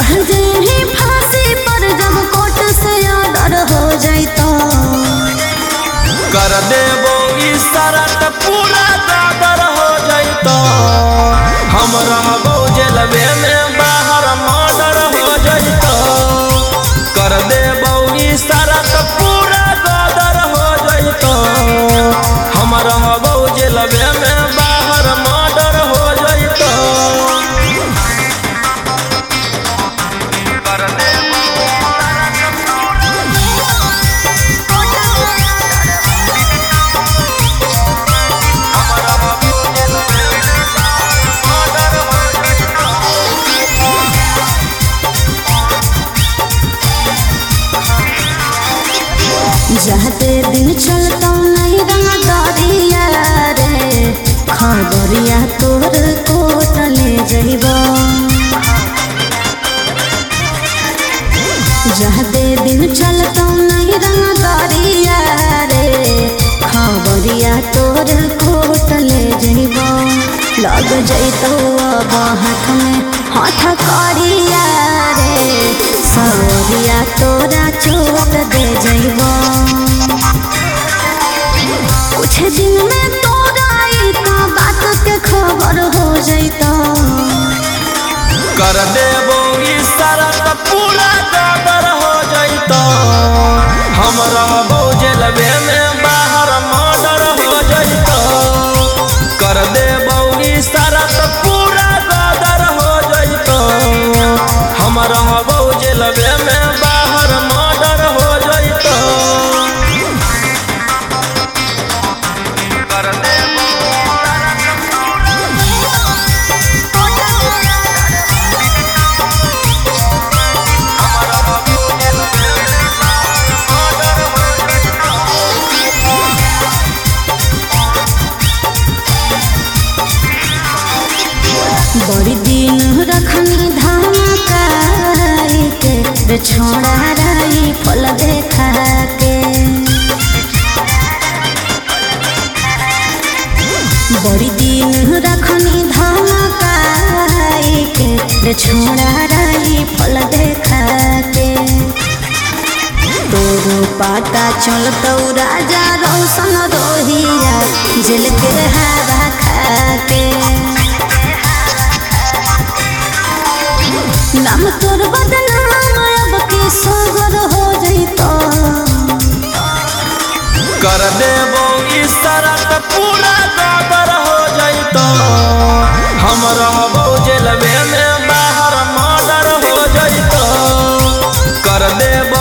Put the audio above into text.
चढ़ते ही फांसी पर जब कोर्ट से ऑर्डर हो जाए तो कर देबो इशारा त पूरा दादर हो जाए तो हम रहबो जेलवे में बाहर मर्डर हो जाए तो कर देबो इशारा त पूरा दादर हो जाए तो हम रहबो जेलवे में बाहर मर्डर हो जाए तो कर देबो जाते दिन चलता नहीं रंगा दरिया रे खबरिया तोर कोट ले जइबो जाते दिन चलता नहीं रंगा दरिया रे खबरिया तोर कोट ले जइबो लग जइतो अब हाथ में हाथ करिया रे सवरिया तोरा चोट दे जइबो कुछ दिन में तोरा का बात के खबर हो जइतो कर देबो इशारा त पूरा दादर हो जइतो हम रहबो जेलवे में बाहर मर्डर हो जइतो कर देबो इशारा त पूरा दादर हो जइतो हम रहबो जेलवे में बाहर मर्डर हो जइतो कर देबो बड़ी दिन रखनी धमकाई के छोड़ा रही फल देखा के बड़ी दिन रखनी धमकाई के छोड़ा रही फल देखा के तोरो पाता चलतो राजा रोशन रोहिया जेल के हवा खा के नाम तोर बदनाम अब के सगर हो जइतो कर देबो इशारा त पूरा दादर हो जइतो हम रहबो जेलवे में बाहर मर्डर हो जइतो कर देबो